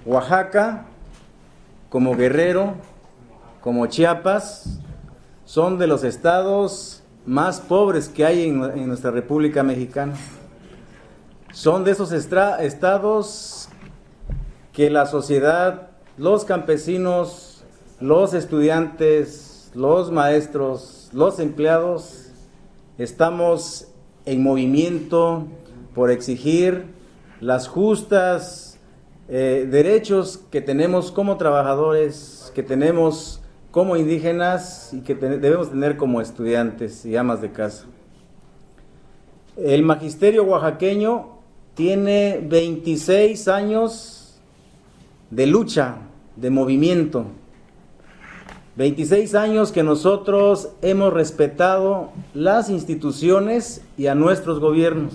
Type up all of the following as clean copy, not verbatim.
Oaxaca, como Guerrero, como Chiapas, son de los estados más pobres que hay en nuestra República Mexicana. Son de esos estados que la sociedad, los campesinos, los estudiantes, los maestros, los empleados, estamos en movimiento por exigir las justas derechos que tenemos como trabajadores, que tenemos como indígenas y que debemos tener como estudiantes y amas de casa. El magisterio oaxaqueño tiene 26 años de lucha, de movimiento. 26 años que nosotros hemos respetado las instituciones y a nuestros gobiernos.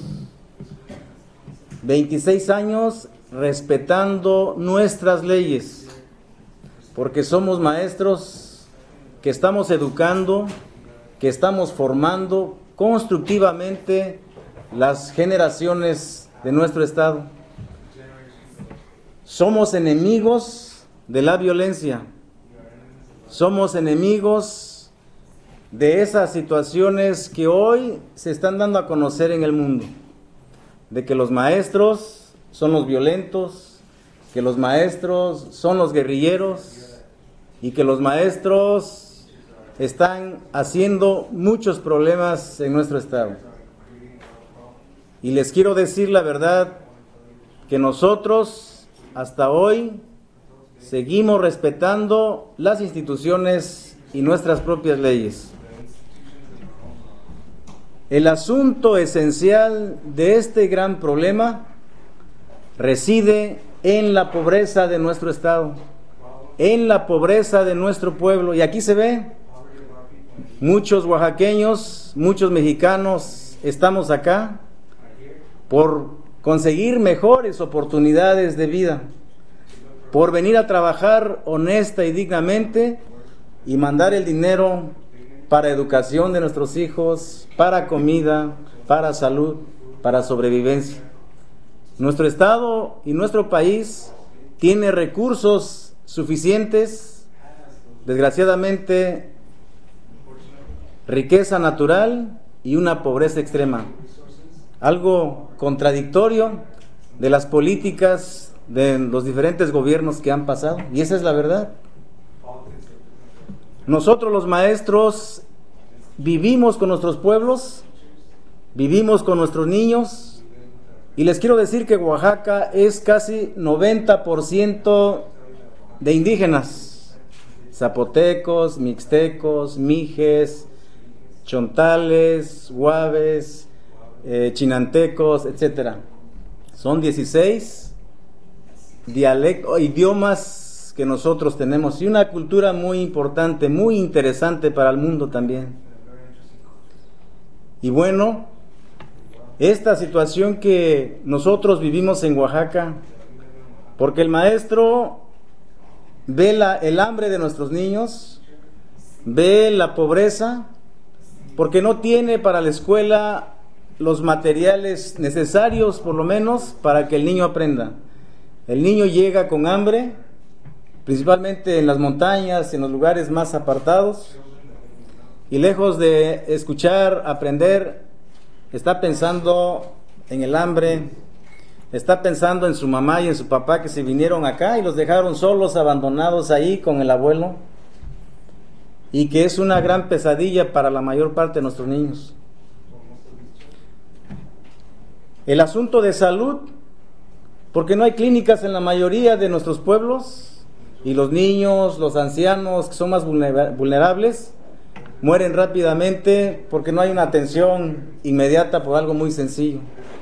26 años respetando nuestras leyes, porque somos maestros que estamos educando, que estamos formando constructivamente las generaciones de nuestro estado. Somos enemigos de la violencia, somos enemigos de esas situaciones que hoy se están dando a conocer en el mundo, de que los maestros son los violentos, que los maestros son los guerrilleros y que los maestros están haciendo muchos problemas en nuestro estado. Y les quiero decir la verdad, que nosotros hasta hoy seguimos respetando las instituciones y nuestras propias leyes. El asunto esencial de este gran problema reside en la pobreza de nuestro estado, en la pobreza de nuestro pueblo. Y aquí se ve, muchos oaxaqueños, muchos mexicanos estamos acá por conseguir mejores oportunidades de vida, por venir a trabajar honesta y dignamente y mandar el dinero para educación de nuestros hijos, para comida, para salud, para sobrevivencia. Nuestro estado y nuestro país tiene recursos suficientes, desgraciadamente, riqueza natural y una pobreza extrema. Algo contradictorio de las políticas de los diferentes gobiernos que han pasado, y esa es la verdad. Nosotros los maestros vivimos con nuestros pueblos, vivimos con nuestros niños, y les quiero decir que Oaxaca es casi 90% de indígenas, zapotecos, mixtecos, mijes, chontales, huaves, chinantecos, etcétera. Son 16 idiomas que nosotros tenemos y una cultura muy importante, muy interesante para el mundo también. Y bueno, esta situación que nosotros vivimos en Oaxaca, porque el maestro ve el hambre de nuestros niños, ve la pobreza, porque no tiene para la escuela los materiales necesarios, por lo menos, para que el niño aprenda. El niño llega con hambre, principalmente en las montañas, en los lugares más apartados, y lejos de escuchar, aprender, está pensando en el hambre, está pensando en su mamá y en su papá que se vinieron acá y los dejaron solos, abandonados ahí con el abuelo, y que es una gran pesadilla para la mayor parte de nuestros niños. El asunto de salud, porque no hay clínicas en la mayoría de nuestros pueblos, y los niños, los ancianos que son más vulnerables, mueren rápidamente porque no hay una atención inmediata por algo muy sencillo.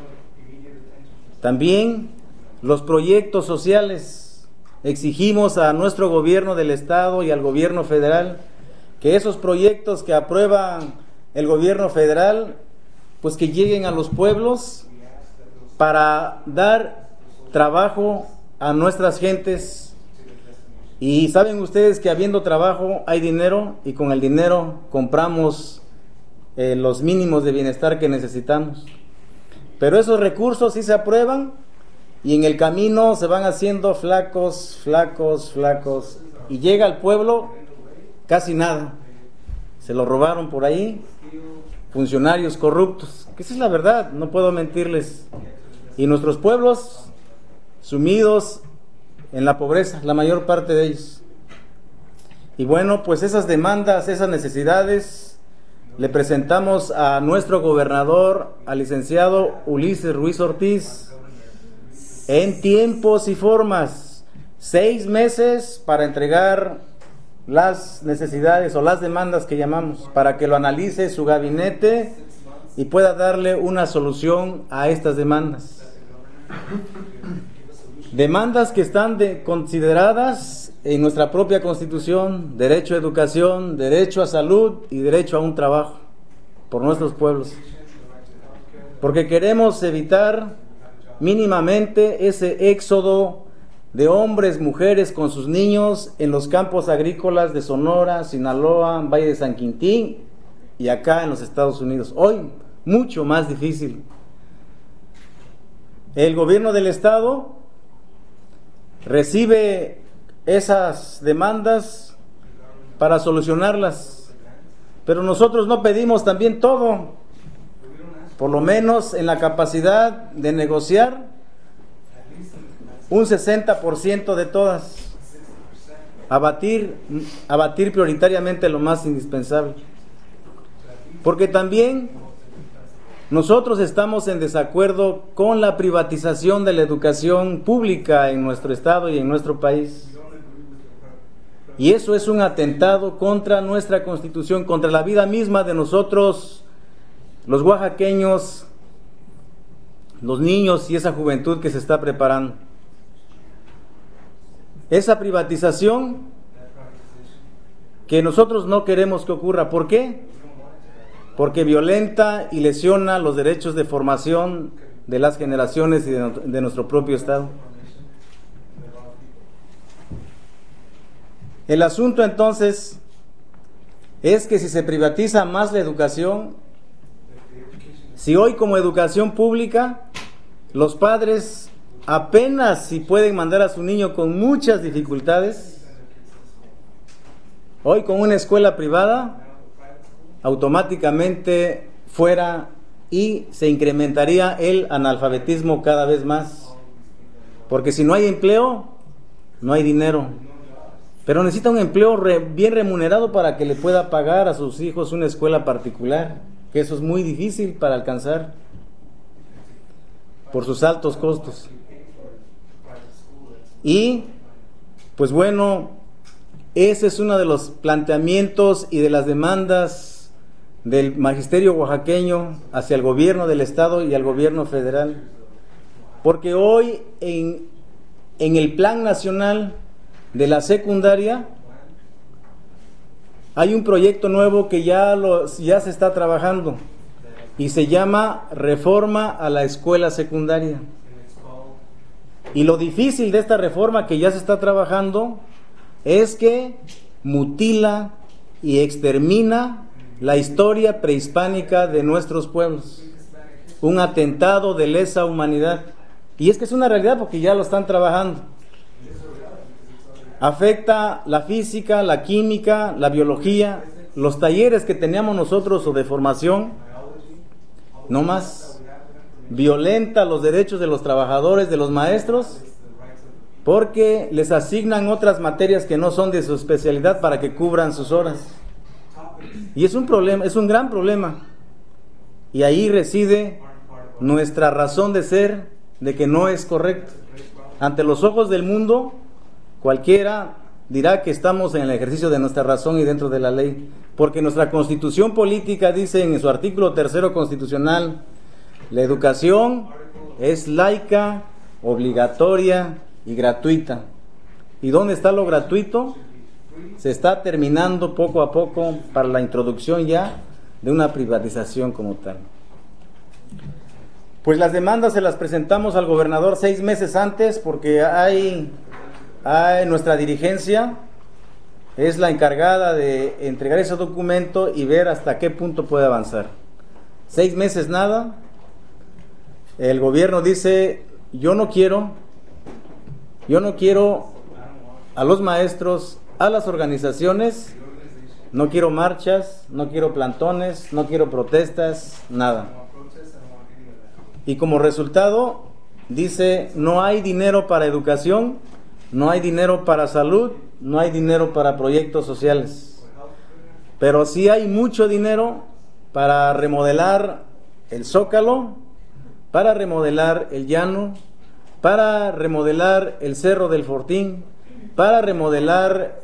También los proyectos sociales. Exigimos a nuestro gobierno del estado y al gobierno federal que esos proyectos que aprueba el gobierno federal, pues que lleguen a los pueblos para dar trabajo a nuestras gentes. Y saben ustedes que habiendo trabajo hay dinero, y con el dinero compramos los mínimos de bienestar que necesitamos. Pero esos recursos sí se aprueban, y en el camino se van haciendo flacos, flacos, flacos, y llega al pueblo casi nada. Se lo robaron por ahí funcionarios corruptos, que esa es la verdad, no puedo mentirles. Y nuestros pueblos sumidos en la pobreza, la mayor parte de ellos. Y bueno, pues esas demandas, esas necesidades, le presentamos a nuestro gobernador, al licenciado Ulises Ruiz Ortiz, en tiempos y formas, 6 meses para entregar las necesidades o las demandas que llamamos, para que lo analice su gabinete y pueda darle una solución a estas demandas. Demandas que están consideradas en nuestra propia Constitución: derecho a educación, derecho a salud y derecho a un trabajo por nuestros pueblos. Porque queremos evitar mínimamente ese éxodo de hombres, mujeres con sus niños en los campos agrícolas de Sonora, Sinaloa, Valle de San Quintín y acá en los Estados Unidos. Hoy mucho más difícil. El gobierno del estado recibe esas demandas para solucionarlas, pero nosotros no pedimos también todo, por lo menos en la capacidad de negociar un 60% de todas, abatir prioritariamente lo más indispensable, porque también nosotros estamos en desacuerdo con la privatización de la educación pública en nuestro estado y en nuestro país. Y eso es un atentado contra nuestra Constitución, contra la vida misma de nosotros, los oaxaqueños, los niños y esa juventud que se está preparando. Esa privatización que nosotros no queremos que ocurra. ¿Por qué? Porque violenta y lesiona los derechos de formación de las generaciones y de nuestro propio estado. El asunto entonces es que si se privatiza más la educación, si hoy como educación pública los padres apenas si pueden mandar a su niño con muchas dificultades, hoy con una escuela privada automáticamente fuera y se incrementaría el analfabetismo cada vez más, porque si no hay empleo, no hay dinero. Pero necesita un empleo bien remunerado para que le pueda pagar a sus hijos una escuela particular, que eso es muy difícil para alcanzar por sus altos costos. Y pues bueno, ese es uno de los planteamientos y de las demandas del magisterio oaxaqueño hacia el gobierno del estado y al gobierno federal, porque hoy en el plan nacional de la secundaria hay un proyecto nuevo que ya se está trabajando y se llama Reforma a la Escuela Secundaria. Y lo difícil de esta reforma que ya se está trabajando es que mutila y extermina la historia prehispánica de nuestros pueblos. Un atentado de lesa humanidad. Y es que es una realidad porque ya lo están trabajando. Afecta la física, la química, la biología, los talleres que teníamos nosotros o de formación, no más. Violenta los derechos de los trabajadores, de los maestros, porque les asignan otras materias que no son de su especialidad para que cubran sus horas. Y es un problema, es un gran problema. Y ahí reside nuestra razón de ser, de que no es correcto. Ante los ojos del mundo, cualquiera dirá que estamos en el ejercicio de nuestra razón y dentro de la ley, porque nuestra Constitución política dice en su artículo 3 constitucional: la educación es laica, obligatoria y gratuita. ¿Y dónde está lo gratuito? Se está terminando poco a poco para la introducción ya de una privatización como tal. Pues las demandas se las presentamos al gobernador 6 meses antes, porque hay nuestra dirigencia es la encargada de entregar ese documento y ver hasta qué punto puede avanzar. 6 meses nada. El gobierno dice: yo no quiero a los maestros, a las organizaciones, no quiero marchas, no quiero plantones, no quiero protestas, nada. Y como resultado, dice, no hay dinero para educación, no hay dinero para salud, no hay dinero para proyectos sociales. Pero sí hay mucho dinero para remodelar el Zócalo, para remodelar el Llano, para remodelar el Cerro del Fortín, para remodelar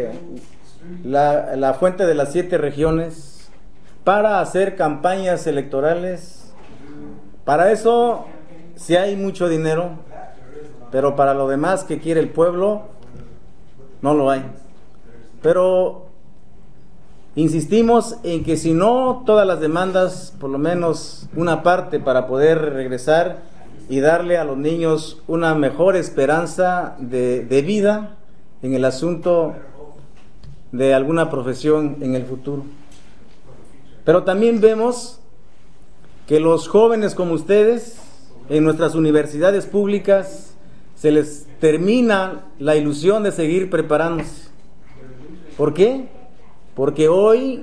la Fuente de las 7 Regiones, para hacer campañas electorales. Para eso sí hay mucho dinero, pero para lo demás que quiere el pueblo, no lo hay. Pero insistimos en que si no todas las demandas, por lo menos una parte para poder regresar y darle a los niños una mejor esperanza de vida en el asunto de alguna profesión en el futuro. Pero también vemos que los jóvenes como ustedes, en nuestras universidades públicas, se les termina la ilusión de seguir preparándose. ¿Por qué? Porque hoy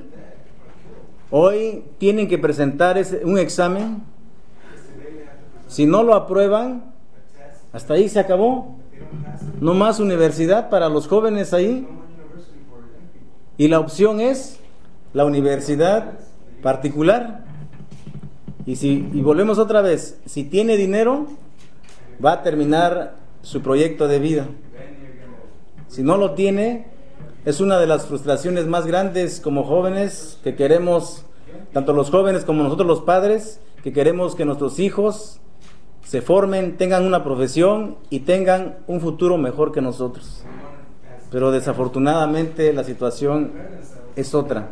tienen que presentar un examen. Si no lo aprueban, hasta ahí se acabó. No más universidad para los jóvenes ahí. Y la opción es la universidad particular. Y volvemos otra vez, si tiene dinero, va a terminar su proyecto de vida. Si no lo tiene, es una de las frustraciones más grandes como jóvenes que queremos, tanto los jóvenes como nosotros los padres, que queremos que nuestros hijos se formen, tengan una profesión y tengan un futuro mejor que nosotros. Pero desafortunadamente la situación es otra.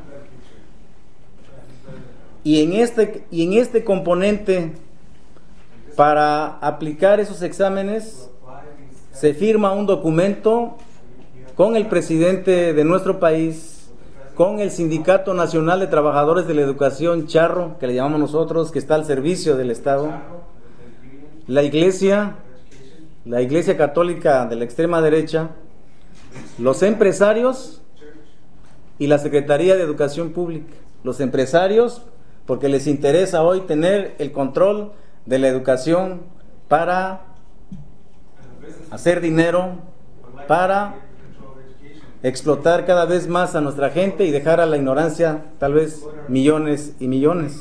Y en este componente, para aplicar esos exámenes, se firma un documento con el presidente de nuestro país, con el Sindicato Nacional de Trabajadores de la Educación, Charro, que le llamamos nosotros, que está al servicio del Estado, la Iglesia Católica de la extrema derecha, los empresarios y la Secretaría de Educación Pública. Los empresarios, porque les interesa hoy tener el control de la educación para hacer dinero, para explotar cada vez más a nuestra gente y dejar a la ignorancia tal vez millones y millones.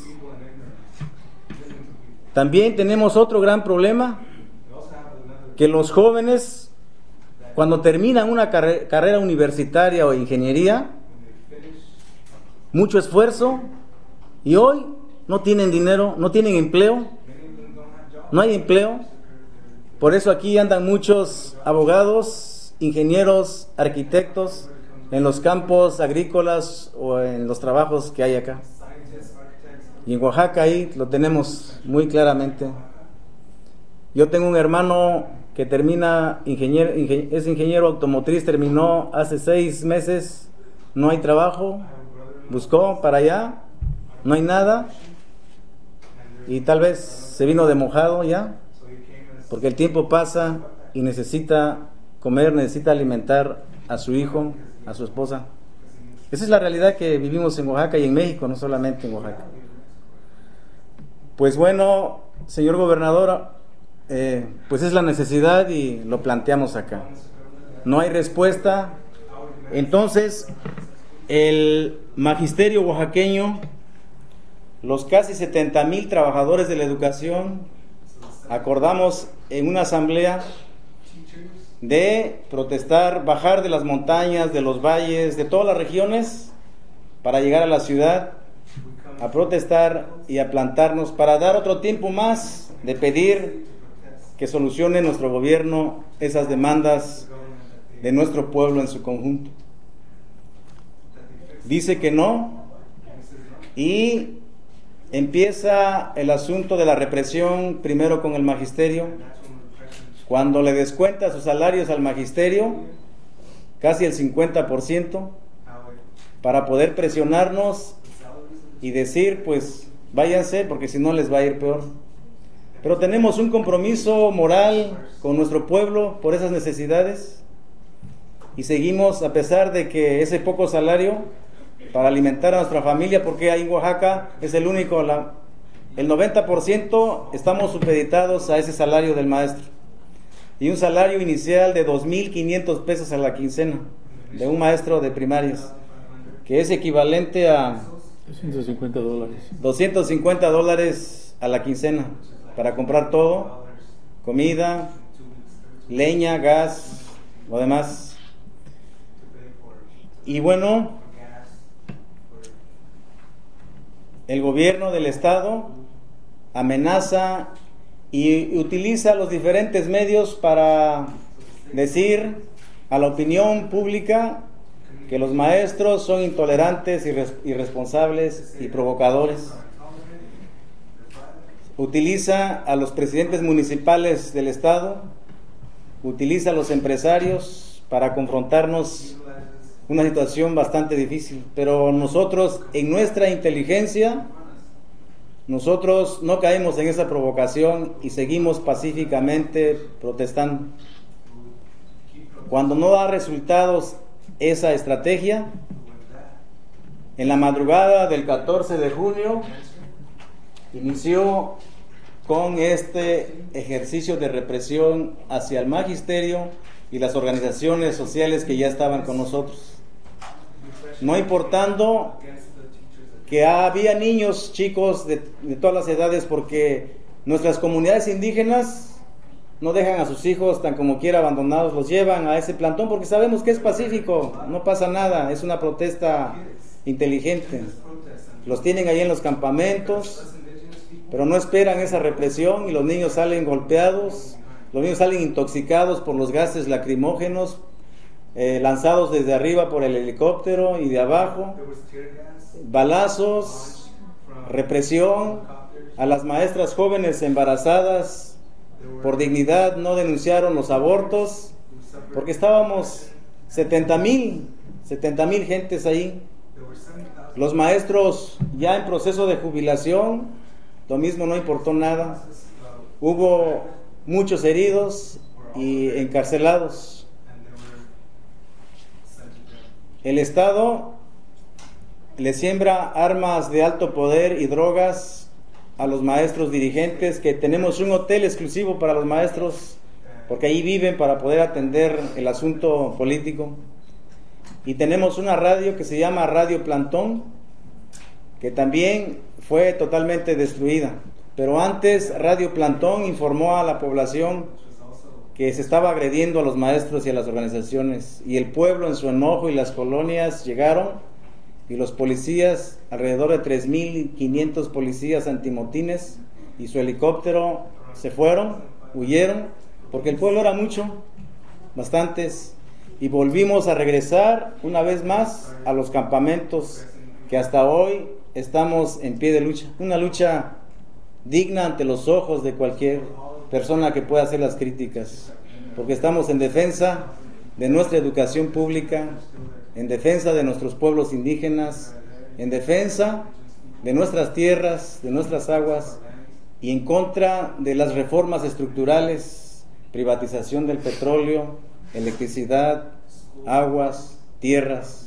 También tenemos otro gran problema, que los jóvenes, cuando terminan una carrera universitaria o ingeniería, mucho esfuerzo, y hoy no tienen dinero, no tienen empleo, no hay empleo. Por eso aquí andan muchos abogados, ingenieros, arquitectos en los campos agrícolas o en los trabajos que hay acá. Y en Oaxaca ahí lo tenemos muy claramente. Yo tengo un hermano que termina es ingeniero automotriz, terminó hace 6 meses, no hay trabajo, buscó para allá, no hay nada, y tal vez se vino de mojado ya, porque el tiempo pasa y necesita comer, necesita alimentar a su hijo, a su esposa. Esa es la realidad que vivimos en Oaxaca y en México, no solamente en Oaxaca. Pues bueno, señor gobernador, pues es la necesidad y lo planteamos acá. No hay respuesta. Entonces, el magisterio oaxaqueño, los casi 70,000 trabajadores de la educación, acordamos en una asamblea de protestar, bajar de las montañas, de los valles, de todas las regiones, para llegar a la ciudad, a protestar y a plantarnos para dar otro tiempo más de pedir que solucione nuestro gobierno esas demandas de nuestro pueblo en su conjunto. Dice que no, y empieza el asunto de la represión, primero con el magisterio, cuando le descuenta sus salarios al magisterio, casi el 50%, para poder presionarnos y decir, pues váyanse, porque si no les va a ir peor. pero tenemos un compromiso moral con nuestro pueblo por esas necesidades y seguimos, a pesar de que ese poco salario para alimentar a nuestra familia, porque ahí en Oaxaca es el único, el 90% estamos supeditados a ese salario del maestro, y un salario inicial de 2,500 pesos a la quincena de un maestro de primarias, que es equivalente a $250 a la quincena para comprar todo, comida, leña, gas, lo demás. Y bueno, el gobierno del estado amenaza y utiliza los diferentes medios para decir a la opinión pública que los maestros son intolerantes, irresponsables y provocadores. Utiliza a los presidentes municipales del estado, utiliza a los empresarios para confrontarnos una situación bastante difícil, pero nosotros, en nuestra inteligencia, nosotros no caemos en esa provocación y seguimos pacíficamente protestando. Cuando no da resultados esa estrategia, en la madrugada del 14 de junio inició con este ejercicio de represión hacia el magisterio y las organizaciones sociales que ya estaban con nosotros, no importando que había niños, chicos de todas las edades, porque nuestras comunidades indígenas no dejan a sus hijos tan como quiera abandonados, los llevan a ese plantón porque sabemos que es pacífico, no pasa nada, es una protesta inteligente. Los tienen ahí en los campamentos, pero no esperan esa represión y los niños salen golpeados, los niños salen intoxicados por los gases lacrimógenos, lanzados desde arriba por el helicóptero y de abajo, balazos, represión. A las maestras jóvenes embarazadas por dignidad no denunciaron los abortos, porque estábamos 70,000 gentes ahí. Los maestros ya en proceso de jubilación, lo mismo, no importó nada. Hubo muchos heridos y encarcelados. El Estado le siembra armas de alto poder y drogas a los maestros dirigentes, que tenemos un hotel exclusivo para los maestros, porque ahí viven para poder atender el asunto político. Y tenemos una radio que se llama Radio Plantón, que también fue totalmente destruida. Pero antes Radio Plantón informó a la población que se estaba agrediendo a los maestros y a las organizaciones, y el pueblo en su enojo y las colonias llegaron, y los policías, alrededor de 3,500 policías antimotines y su helicóptero, se fueron, huyeron, porque el pueblo era mucho, bastantes, y volvimos a regresar una vez más a los campamentos, que hasta hoy estamos en pie de lucha, una lucha digna ante los ojos de cualquier persona que pueda hacer las críticas, porque estamos en defensa de nuestra educación pública, en defensa de nuestros pueblos indígenas, en defensa de nuestras tierras, de nuestras aguas, y en contra de las reformas estructurales, privatización del petróleo, electricidad, aguas, tierras.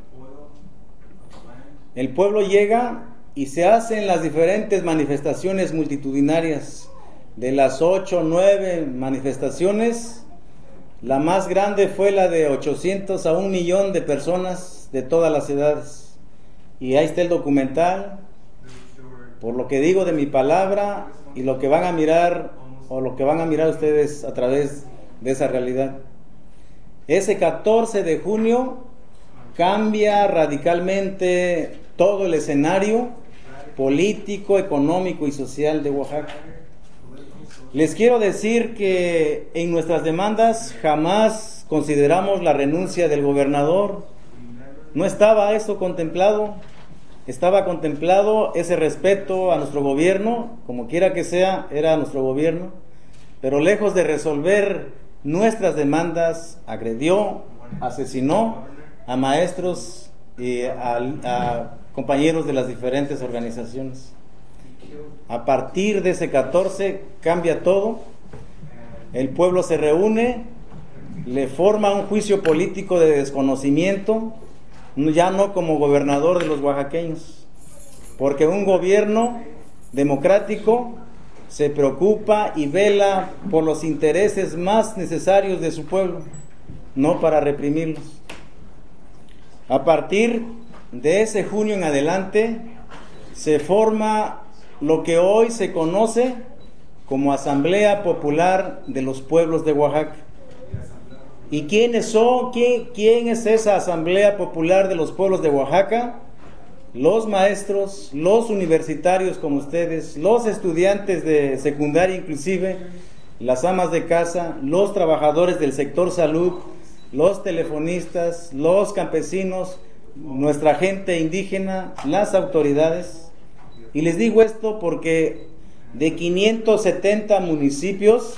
El pueblo llega y se hacen las diferentes manifestaciones multitudinarias. De las 8 o 9 manifestaciones, la más grande fue la de 800 a 1,000,000 de personas de todas las edades. Y ahí está el documental, por lo que digo de mi palabra y lo que van a mirar, o lo que van a mirar ustedes a través de esa realidad. Ese 14 de junio cambia radicalmente todo el escenario político, económico y social de Oaxaca. Les quiero decir que en nuestras demandas jamás consideramos la renuncia del gobernador. No estaba eso contemplado. Estaba contemplado ese respeto a nuestro gobierno, como quiera que sea, era nuestro gobierno, pero lejos de resolver nuestras demandas, agredió, asesinó a maestros y a compañeros de las diferentes organizaciones. A partir de ese 14 cambia todo. El pueblo se reúne, le forma un juicio político de desconocimiento, ya no como gobernador de los oaxaqueños, porque un gobierno democrático se preocupa y vela por los intereses más necesarios de su pueblo, no para reprimirlos. A partir de ese junio en adelante se forma lo que hoy se conoce como Asamblea Popular de los Pueblos de Oaxaca. ¿Y quiénes son? ¿Quién es esa Asamblea Popular de los Pueblos de Oaxaca? Los maestros, los universitarios como ustedes, los estudiantes de secundaria inclusive, las amas de casa, los trabajadores del sector salud, los telefonistas, los campesinos, nuestra gente indígena, las autoridades. Y les digo esto porque de 570 municipios,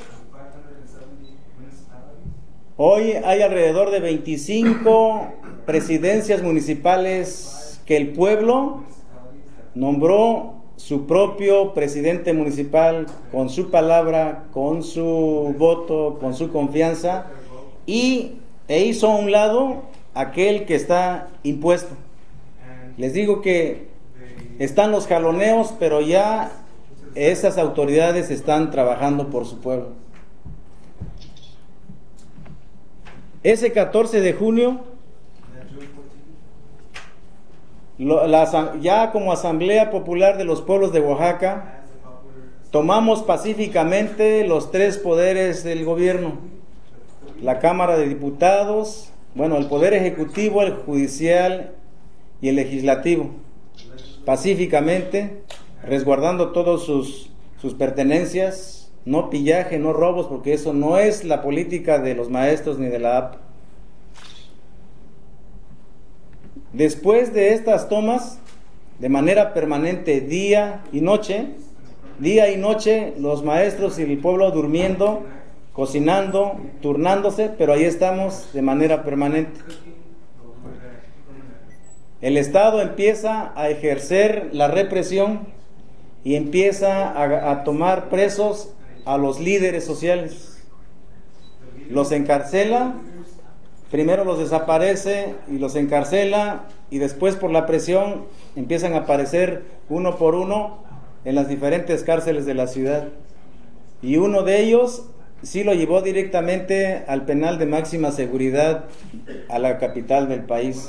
hoy hay alrededor de 25 presidencias municipales que el pueblo nombró su propio presidente municipal con su palabra, con su voto, con su confianza, e hizo a un lado aquel que está impuesto. Les digo que están los jaloneos, pero ya esas autoridades están trabajando por su pueblo. Ese 14 de junio, ya como Asamblea Popular de los Pueblos de Oaxaca, tomamos pacíficamente los tres poderes del gobierno: la Cámara de Diputados, el Poder Ejecutivo, el Judicial y el Legislativo, pacíficamente, resguardando todos sus pertenencias, no pillaje, no robos, porque eso no es la política de los maestros ni de la AP. Después de estas tomas, de manera permanente, día y noche, los maestros y el pueblo durmiendo, cocinando, turnándose, pero ahí estamos de manera permanente. El Estado empieza a ejercer la represión y empieza a tomar presos a los líderes sociales. Los encarcela, primero los desaparece y los encarcela, y después por la presión empiezan a aparecer uno por uno en las diferentes cárceles de la ciudad. Y uno de ellos sí lo llevó directamente al penal de máxima seguridad, a la capital del país.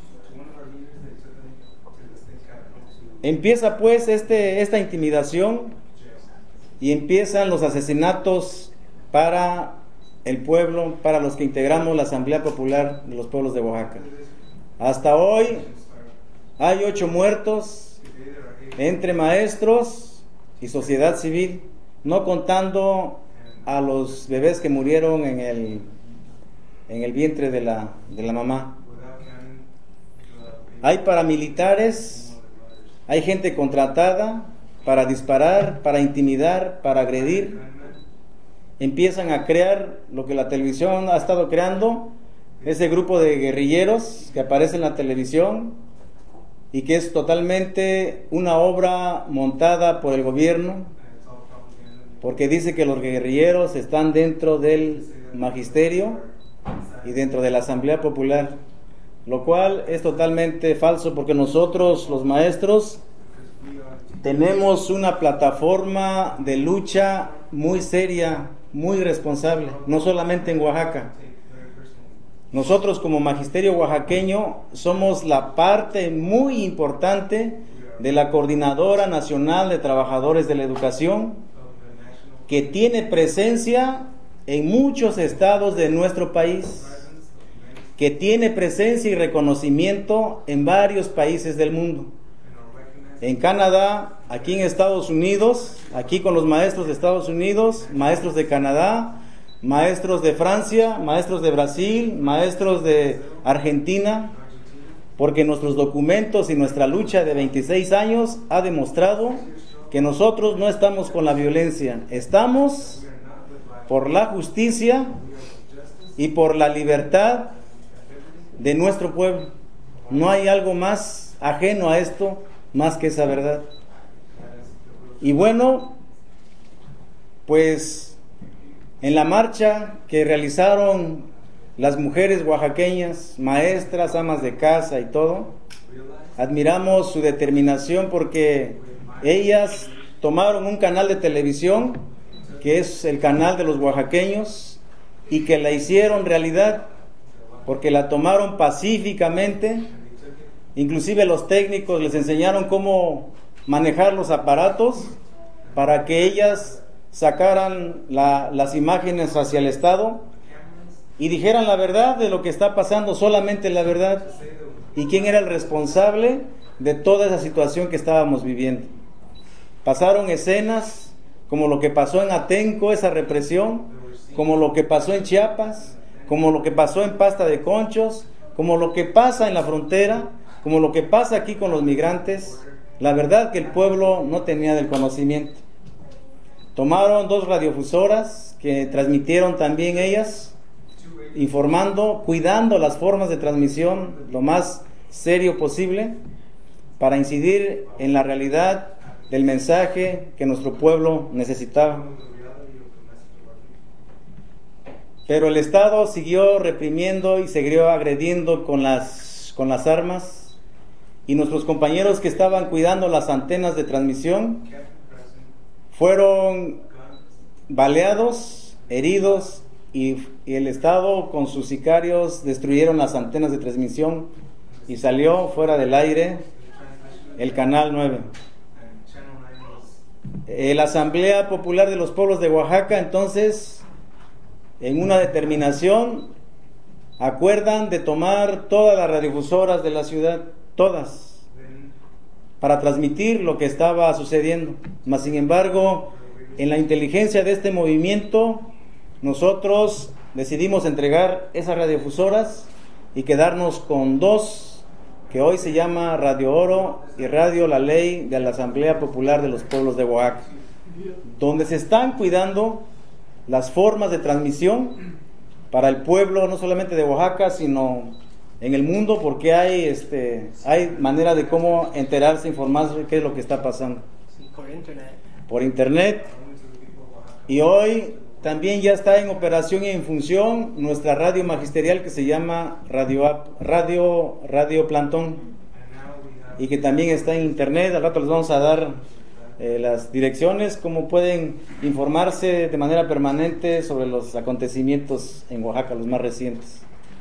Empieza pues esta intimidación y empiezan los asesinatos para el pueblo, para los que integramos la Asamblea Popular de los Pueblos de Oaxaca. Hasta hoy hay 8 muertos entre maestros y sociedad civil, no contando a los bebés que murieron en el vientre de la mamá. Hay paramilitares, hay gente contratada para disparar, para intimidar, para agredir. Empiezan a crear lo que la televisión ha estado creando, ese grupo de guerrilleros que aparece en la televisión y que es totalmente una obra montada por el gobierno, porque dice que los guerrilleros están dentro del magisterio y dentro de la Asamblea Popular, lo cual es totalmente falso, porque nosotros, los maestros, tenemos una plataforma de lucha muy seria, muy responsable, no solamente en Oaxaca. Nosotros como magisterio oaxaqueño somos la parte muy importante de la Coordinadora Nacional de Trabajadores de la Educación, que tiene presencia en muchos estados de nuestro país, que tiene presencia y reconocimiento en varios países del mundo. En Canadá, aquí en Estados Unidos, aquí con los maestros de Estados Unidos, maestros de Canadá, maestros de Francia, maestros de Brasil, maestros de Argentina, porque nuestros documentos y nuestra lucha de 26 años ha demostrado que nosotros no estamos con la violencia, estamos por la justicia y por la libertad de nuestro pueblo. No hay algo más ajeno a esto, más que esa verdad. Y bueno, pues en la marcha que realizaron las mujeres oaxaqueñas, maestras, amas de casa y todo, admiramos su determinación porque ellas tomaron un canal de televisión que es el canal de los oaxaqueños y que la hicieron realidad porque la tomaron pacíficamente. Inclusive los técnicos les enseñaron cómo manejar los aparatos para que ellas sacaran las imágenes hacia el Estado y dijeran la verdad de lo que está pasando, solamente la verdad, y quién era el responsable de toda esa situación que estábamos viviendo. Pasaron escenas como lo que pasó en Atenco, esa represión, como lo que pasó en Chiapas, como lo que pasó en Pasta de Conchos, como lo que pasa en la frontera, como lo que pasa aquí con los migrantes. La verdad que el pueblo no tenía del conocimiento. Tomaron 2 radiofusoras que transmitieron también ellas, informando, cuidando las formas de transmisión lo más serio posible para incidir en la realidad del mensaje que nuestro pueblo necesitaba. Pero el Estado siguió reprimiendo y siguió agrediendo con las armas, y nuestros compañeros que estaban cuidando las antenas de transmisión fueron baleados, heridos, y el Estado con sus sicarios destruyeron las antenas de transmisión y salió fuera del aire el Canal 9. La Asamblea Popular de los Pueblos de Oaxaca, entonces, en una determinación, acuerdan de tomar todas las radiofusoras de la ciudad, todas, para transmitir lo que estaba sucediendo. Mas, sin embargo, en la inteligencia de este movimiento, nosotros decidimos entregar esas radiofusoras y quedarnos con 2, que hoy se llama Radio Oro y Radio La Ley de la Asamblea Popular de los Pueblos de Oaxaca, donde se están cuidando las formas de transmisión para el pueblo, no solamente de Oaxaca, sino en el mundo, porque hay manera de cómo enterarse, informarse qué es lo que está pasando. Por internet. Y hoy también ya está en operación y en función nuestra radio magisterial que se llama Radio Plantón, y que también está en internet. Al rato les vamos a dar las direcciones, cómo pueden informarse de manera permanente sobre los acontecimientos en Oaxaca, los más recientes.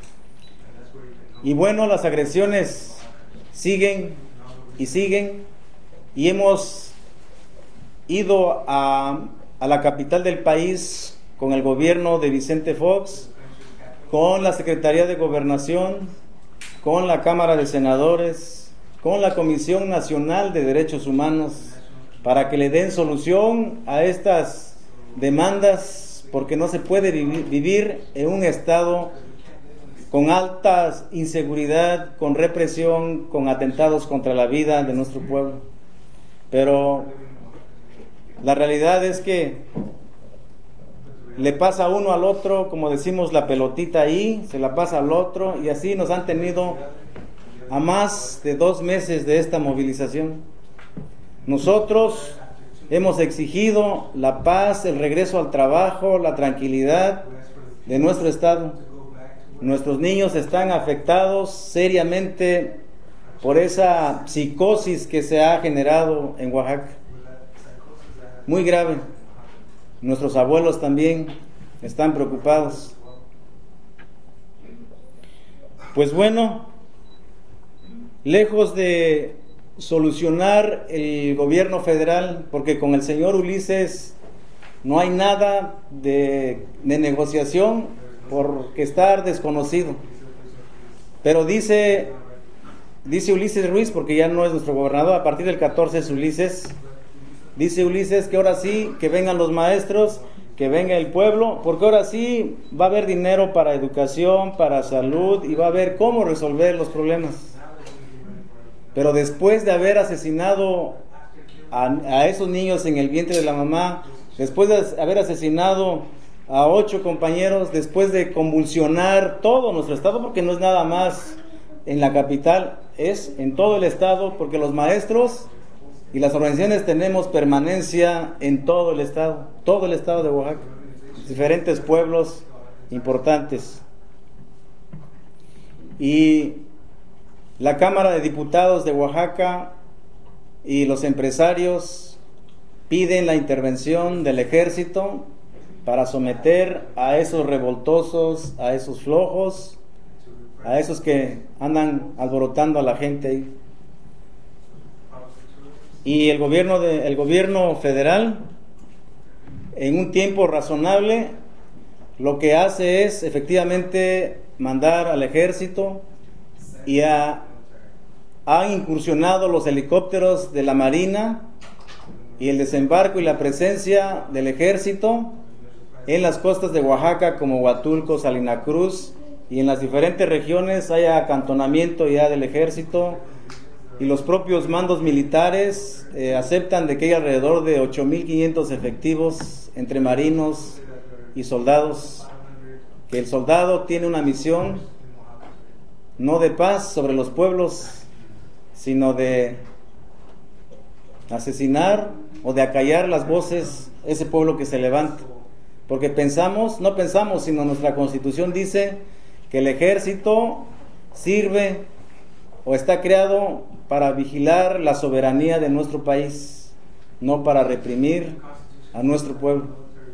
Y bueno, las agresiones siguen y siguen, y hemos ido a la capital del país con el gobierno de Vicente Fox, con la Secretaría de Gobernación, con la Cámara de Senadores, con la Comisión Nacional de Derechos Humanos, para que le den solución a estas demandas, porque no se puede vivir en un estado con alta inseguridad, con represión, con atentados contra la vida de nuestro pueblo. Pero la realidad es que le pasa uno al otro, como decimos, la pelotita ahí, se la pasa al otro, y así nos han tenido a más de 2 meses de esta movilización. Nosotros hemos exigido la paz, el regreso al trabajo, la tranquilidad de nuestro estado. Nuestros niños están afectados seriamente por esa psicosis que se ha generado en Oaxaca. Muy grave. Nuestros abuelos también están preocupados. Pues bueno, lejos de solucionar el gobierno federal, porque con el señor Ulises no hay nada de negociación, porque estar desconocido. Pero dice Ulises Ruiz, porque ya no es nuestro gobernador, a partir del 14 es Ulises. Dice Ulises que ahora sí, que vengan los maestros, que venga el pueblo, porque ahora sí va a haber dinero para educación, para salud, y va a haber cómo resolver los problemas. Pero después de haber asesinado a esos niños en el vientre de la mamá, después de haber asesinado a 8 compañeros, después de convulsionar todo nuestro estado, porque no es nada más en la capital, es en todo el estado, porque los maestros y las organizaciones tenemos permanencia en todo el estado de Oaxaca, diferentes pueblos importantes. Y la Cámara de Diputados de Oaxaca y los empresarios piden la intervención del ejército para someter a esos revoltosos, a esos flojos, a esos que andan alborotando a la gente ahí. Y el gobierno federal, en un tiempo razonable, lo que hace es efectivamente mandar al ejército, y han incursionado los helicópteros de la Marina y el desembarco y la presencia del ejército en las costas de Oaxaca, como Huatulco, Salina Cruz, y en las diferentes regiones hay acantonamiento ya del ejército, y los propios mandos militares aceptan de que hay alrededor de 8,500 efectivos entre marinos y soldados, que el soldado tiene una misión no de paz sobre los pueblos, sino de asesinar o de acallar las voces de ese pueblo que se levanta. Porque no pensamos, sino nuestra Constitución dice que el ejército sirve o está creado para vigilar la soberanía de nuestro país, no para reprimir a nuestro pueblo.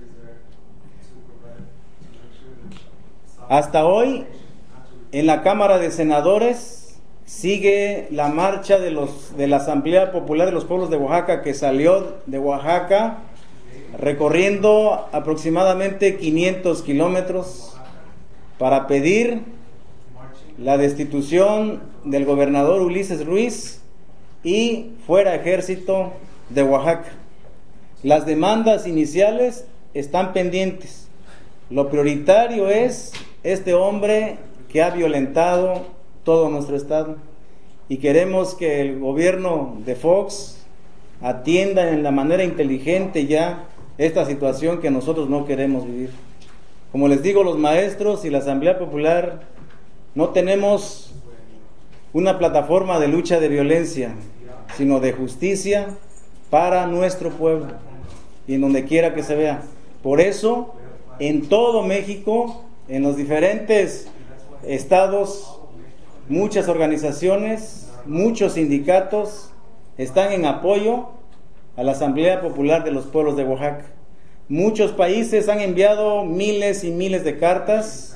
Hasta hoy, en la Cámara de Senadores sigue la marcha de la Asamblea Popular de los Pueblos de Oaxaca, que salió de Oaxaca recorriendo aproximadamente 500 kilómetros para pedir la destitución del gobernador Ulises Ruiz y fuera ejército de Oaxaca. Las demandas iniciales están pendientes. Lo prioritario es este hombre que ha violentado todo nuestro estado, y queremos que el gobierno de Fox atienda en la manera inteligente ya esta situación que nosotros no queremos vivir. Como les digo, los maestros y la Asamblea Popular no tenemos una plataforma de lucha de violencia, sino de justicia para nuestro pueblo y en donde quiera que se vea. Por eso, en todo México, en los diferentes estados, muchas organizaciones, muchos sindicatos están en apoyo a la Asamblea Popular de los Pueblos de Oaxaca. Muchos países han enviado miles y miles de cartas.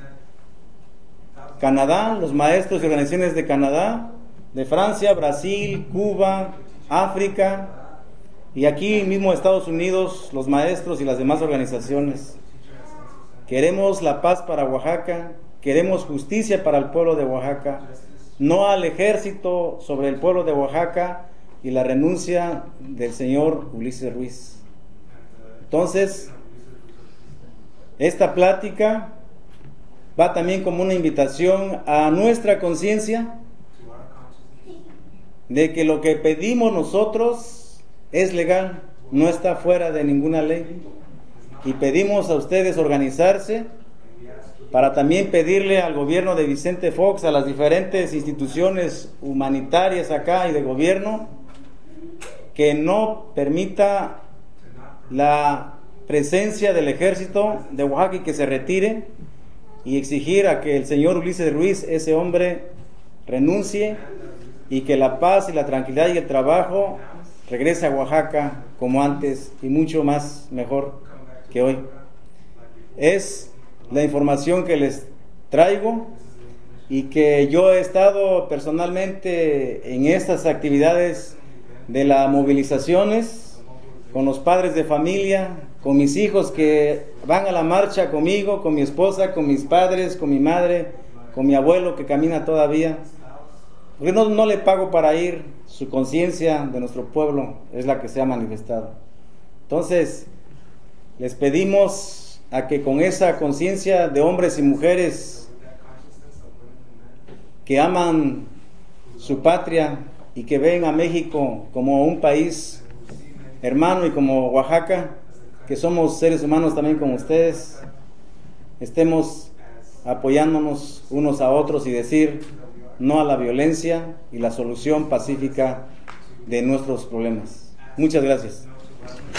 Canadá, los maestros y organizaciones de Canadá, de Francia, Brasil, Cuba, África, y aquí mismo Estados Unidos, los maestros y las demás organizaciones. Queremos la paz para Oaxaca, queremos justicia para el pueblo de Oaxaca, no al ejército sobre el pueblo de Oaxaca y la renuncia del señor Ulises Ruiz. Entonces, esta plática va también como una invitación a nuestra conciencia de que lo que pedimos nosotros es legal, no está fuera de ninguna ley, y pedimos a ustedes organizarse para también pedirle al gobierno de Vicente Fox, a las diferentes instituciones humanitarias acá y de gobierno, que no permita la presencia del ejército de Oaxaca y que se retire, y exigir a que el señor Ulises Ruiz, ese hombre, renuncie, y que la paz y la tranquilidad y el trabajo regrese a Oaxaca como antes y mucho más mejor que hoy. Es la información que les traigo, y que yo he estado personalmente en estas actividades de las movilizaciones con los padres de familia, con mis hijos que van a la marcha conmigo, con mi esposa, con mis padres, con mi madre, con mi abuelo que camina todavía, porque no le pago para ir. Su conciencia de nuestro pueblo es la que se ha manifestado. Entonces, les pedimos a que con esa conciencia de hombres y mujeres que aman su patria y que ven a México como un país hermano, y como Oaxaca, que somos seres humanos también como ustedes, estemos apoyándonos unos a otros y decir no a la violencia y la solución pacífica de nuestros problemas. Muchas gracias.